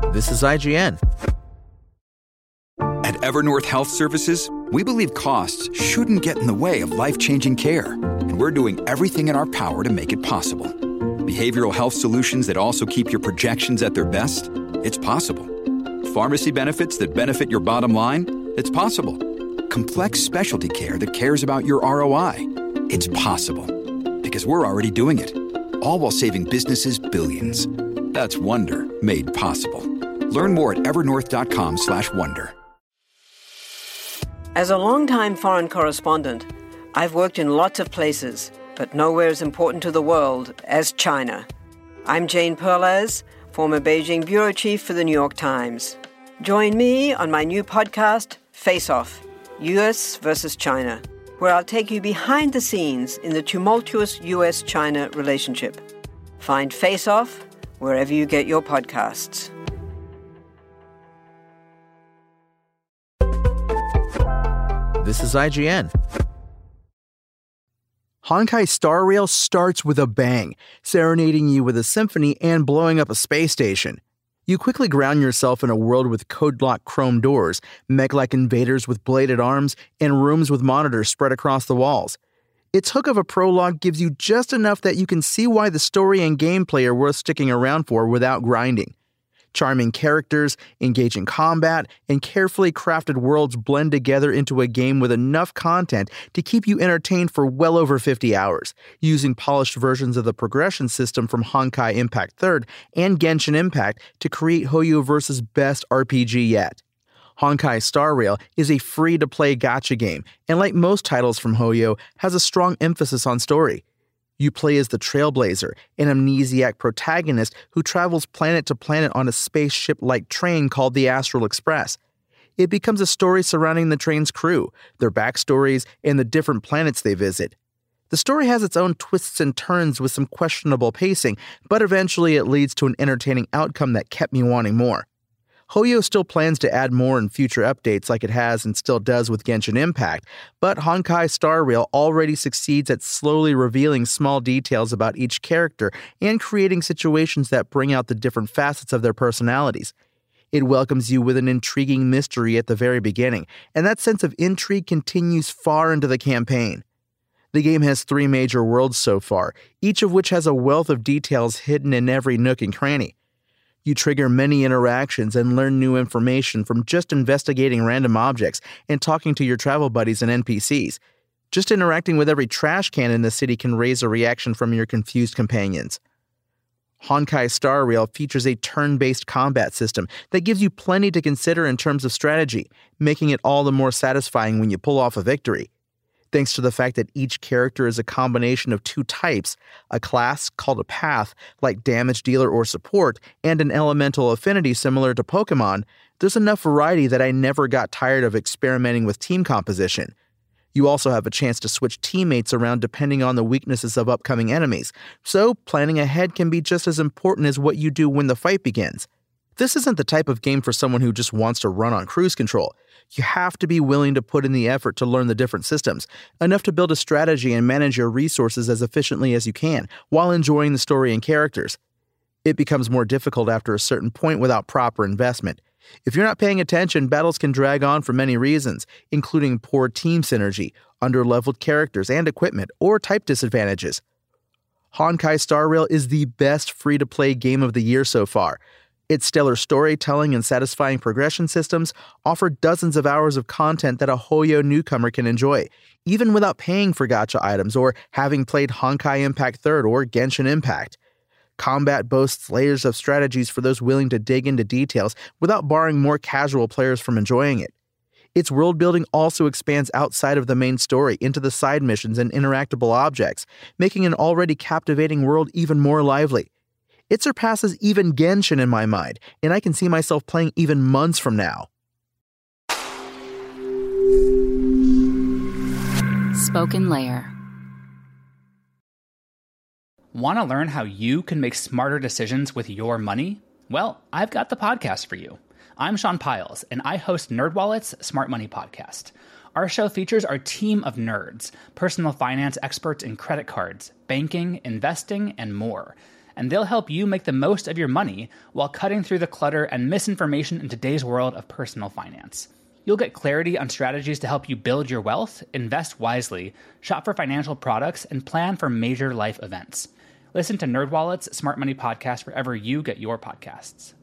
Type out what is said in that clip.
This is IGN. At Evernorth Health Services, we believe costs shouldn't get in the way of life-changing care, and we're doing everything in our power to make it possible. Behavioral health solutions that also keep your projections at their best? It's possible. Pharmacy benefits that benefit your bottom line? It's possible. Complex specialty care that cares about your ROI? It's possible. Because we're already doing it. All while saving businesses billions. That's Wonder made possible. Learn more at evernorth.com/wonder. As a longtime foreign correspondent, I've worked in lots of places, but nowhere as important to the world as China. I'm Jane Perlez, former Beijing bureau chief for the New York Times. Join me on my new podcast, Face Off, U.S. versus China, where I'll take you behind the scenes in the tumultuous U.S.-China relationship. Find Face Off wherever you get your podcasts. This is IGN. Honkai Star Rail starts with a bang, serenading you with a symphony and blowing up a space station. You quickly ground yourself in a world with code-locked chrome doors, mech-like invaders with bladed arms, and rooms with monitors spread across the walls. Its hook of a prologue gives you just enough that you can see why the story and gameplay are worth sticking around for without grinding. Charming characters, engaging combat, and carefully crafted worlds blend together into a game with enough content to keep you entertained for well over 50 hours, using polished versions of the progression system from Honkai Impact 3rd and Genshin Impact to create Hoyoverse's best RPG yet. Honkai Star Rail is a free-to-play gacha game, and like most titles from Hoyo, has a strong emphasis on story. You play as the Trailblazer, an amnesiac protagonist who travels planet to planet on a spaceship-like train called the Astral Express. It becomes a story surrounding the train's crew, their backstories, and the different planets they visit. The story has its own twists and turns with some questionable pacing, but eventually it leads to an entertaining outcome that kept me wanting more. Hoyo still plans to add more in future updates like it has and still does with Genshin Impact, but Honkai Star Rail already succeeds at slowly revealing small details about each character and creating situations that bring out the different facets of their personalities. It welcomes you with an intriguing mystery at the very beginning, and that sense of intrigue continues far into the campaign. The game has 3 major worlds so far, each of which has a wealth of details hidden in every nook and cranny. You trigger many interactions and learn new information from just investigating random objects and talking to your travel buddies and NPCs. Just interacting with every trash can in the city can raise a reaction from your confused companions. Honkai Star Rail features a turn-based combat system that gives you plenty to consider in terms of strategy, making it all the more satisfying when you pull off a victory. Thanks to the fact that each character is a combination of 2 types, a class called a path, like damage dealer or support, and an elemental affinity similar to Pokemon, there's enough variety that I never got tired of experimenting with team composition. You also have a chance to switch teammates around depending on the weaknesses of upcoming enemies, so planning ahead can be just as important as what you do when the fight begins. This isn't the type of game for someone who just wants to run on cruise control. You have to be willing to put in the effort to learn the different systems, enough to build a strategy and manage your resources as efficiently as you can, while enjoying the story and characters. It becomes more difficult after a certain point without proper investment. If you're not paying attention, battles can drag on for many reasons, including poor team synergy, under-leveled characters and equipment, or type disadvantages. Honkai Star Rail is the best free-to-play game of the year so far. Its stellar storytelling and satisfying progression systems offer dozens of hours of content that a Hoyo newcomer can enjoy, even without paying for gacha items or having played Honkai Impact 3rd or Genshin Impact. Combat boasts layers of strategies for those willing to dig into details without barring more casual players from enjoying it. Its world building also expands outside of the main story into the side missions and interactable objects, making an already captivating world even more lively. It surpasses even Genshin in my mind, and I can see myself playing even months from now. SpokenLayer. Want to learn how you can make smarter decisions with your money? Well, I've got the podcast for you. I'm Sean Piles, and I host NerdWallet's Smart Money Podcast. Our show features our team of nerds, personal finance experts in credit cards, banking, investing, and more. and they'll help you make the most of your money while cutting through the clutter and misinformation in today's world of personal finance. You'll get clarity on strategies to help you build your wealth, invest wisely, shop for financial products, and plan for major life events. Listen to NerdWallet's Smart Money Podcast wherever you get your podcasts.